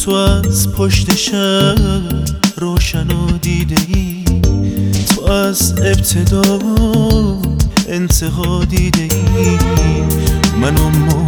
تو از پشت شب روشن و دیده ای، تو از ابتدا انتها دیده ای. من اما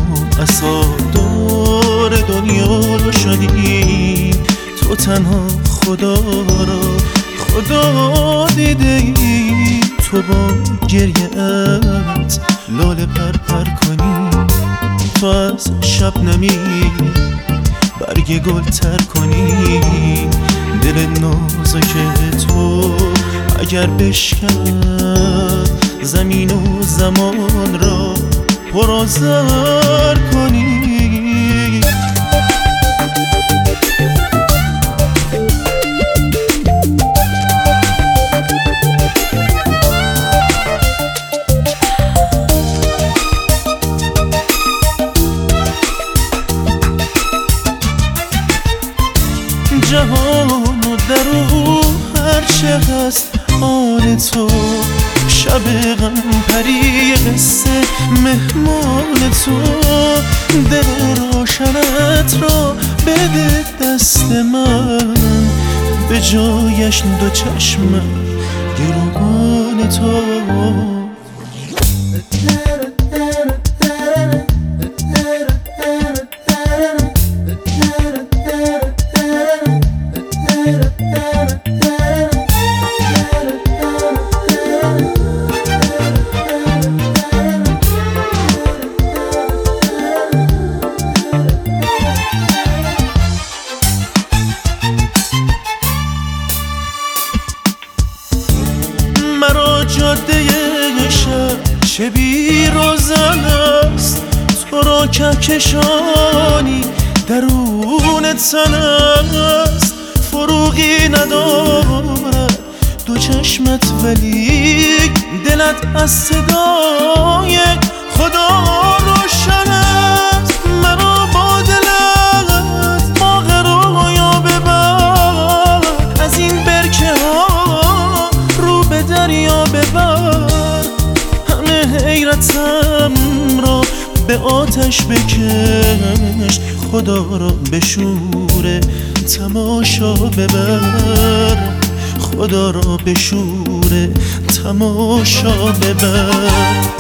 دور دنیا رو شدی، تو تنها خدا را خدا دیده ای. تو با گریه ات لاله پر کنی، تو از شبنمی برگ گل تر کنی. دل نازک تو اگر بشکند زمین و زمان را پرآذر کنی. جهان و در او هرچه هست آن تو، شب غم پری قصه مهمان تو. دل روشنت را بده دست من، به جایش دو چشمم گروگان تو. مرا جاده شب چه بی روزن است، تو را کهکشانی درون تن است. فروغی ندارد دو چشمت ولی دلت از صدای خدا روشن است. مرا با دلت باغ رویا ببر، از این برکه ها رو به دریا ببر. همه حیرتم را به آتش بکش، خدا را به شور تماشا ببر. خدا را به شور تماشا ببر.